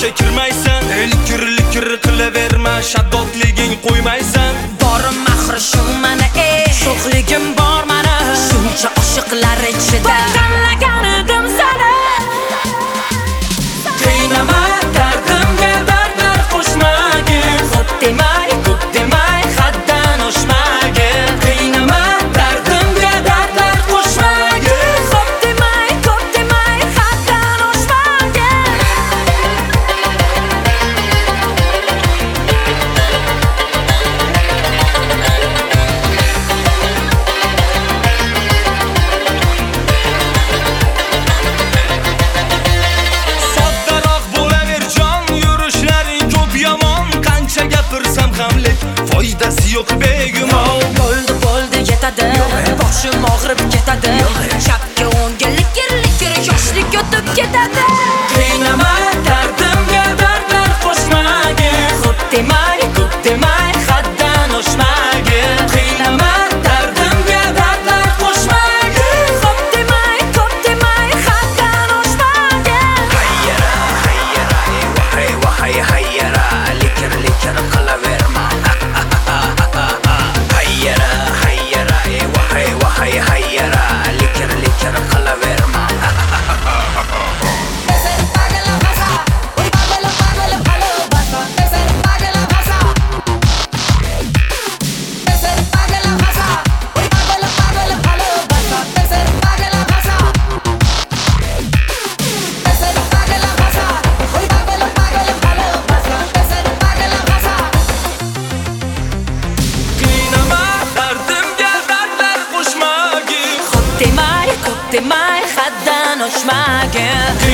ishga kirmaysan. Likir qilaverma, shaddodliging qo'ymaysan. Borim maxri shu mana sho'xligim bor mana. Shuncha oshiqlar ichida tanlagan edim seni. Qiynama dardimga dardlar qo'shmagin. Xo'p demay haddan oshmagin. Qiynama dardimga dardlar qo'shmagin. Xo'p demay haddan oshmagin. Soddaroq bo'laver jon, yurishlaring ko'p yomon. Qancha gapirsam ham lek foydasi yo'q begumon. Bo'ldi yetadi. Boshim og'rib ketadi. Chapga o'ngga likir yoshlik o'tib ketadi. Qiynama dardimga dardlar qo'shmagin. Xo'p demay haddan oshmagin. Qiynama dardimga dardlar qo'shmagin. Xo'p demay haddan oshmagin. Hayyara, likir qilaverma. Hayyara, likir qilaverma. Qiynama dardimga dardlar qo'shmagin. Xo'p demay haddan oshmagin.